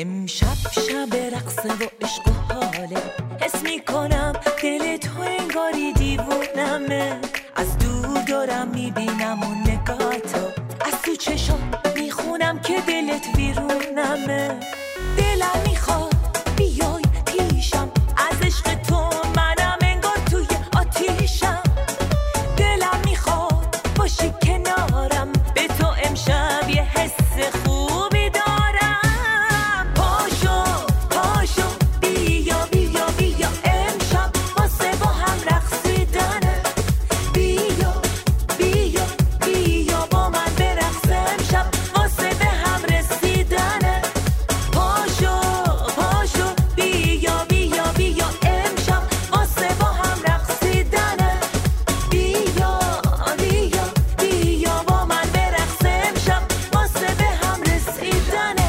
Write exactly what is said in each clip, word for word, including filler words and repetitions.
امشب شب رقص و عشق و حاله، حس میکنم دل تو انگاری دیوونمه. از دور دارم میبینم اون نگاتو، از تو چشم میخونم که دلت ویرونمه. دلم میخواد بیای پیشم، از عشق تو منم انگار توی آتیشم. دلم میخواد باشی کنارم، به تو امشب یه حس خوبی دارم. پاشو پاشو بیا بیا بیا، امشب واسه با هم رقصیدنه. بیا بیا بیا با من برقص، امشب واسه به هم رسیدنه. پاشو پاشو بیا بیا بیا، امشب واسه با هم رقصیدنه. بیا بیا بیا با من برقص، امشب واسه به هم رسیدنه.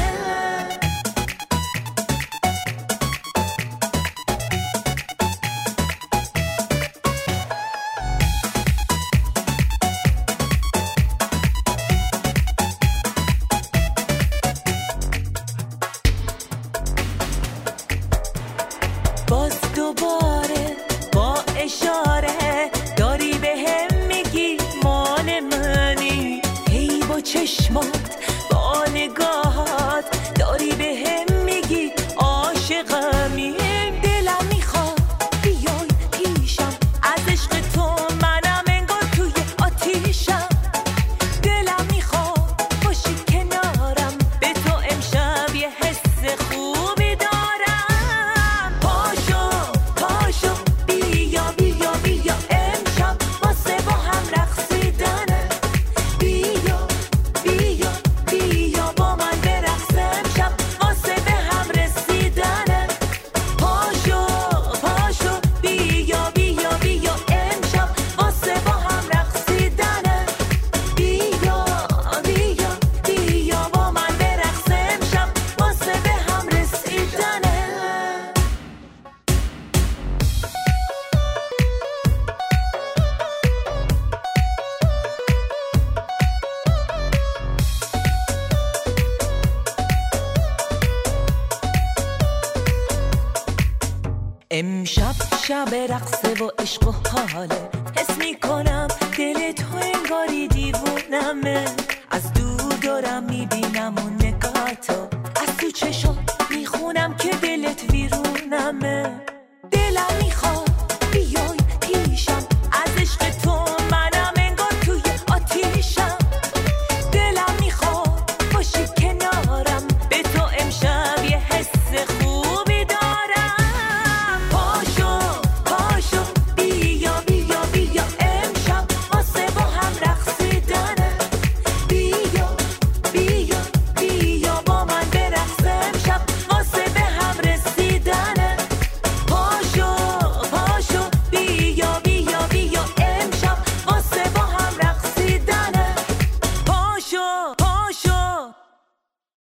باز دوباره با اشاره داری به هم میگی مال منی. هی با چشمات با نگاهات داری به هم میگی عاشقمی. دلم میخواد بیای پیشم، از عشق تو منم انگار توی آتیشم. دلم میخواد باشی کنارم، به تو امشب یه حس خوبی دارم. پاشو پاشو بیا بیا بیا، امشب واسه با هم رقصیدنه. بیا بیا بیا با من برقص، امشب واسه به هم رسیدنه. پاشو پاشو بیا بیا بیا، امشب واسه با هم رقصیدنه. بیا بیا بیا با من برقص، امشب واسه به هم رسیدنه. امشب شب رقص و عشق و حاله، حس میکنم دل تو انگاری دیوونمه. از دور دارم میبینم اون